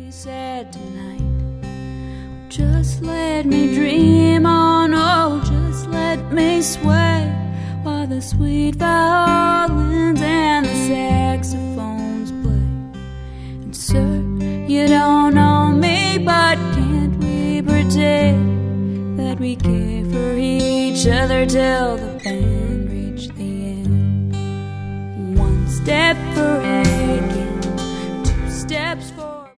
be said tonight. Just let me dream on, oh, just let me sway while the sweet violins and the saxophones play. And sir, you don't know me, but can't we pretend that we care for each other till the band reach the end? One step for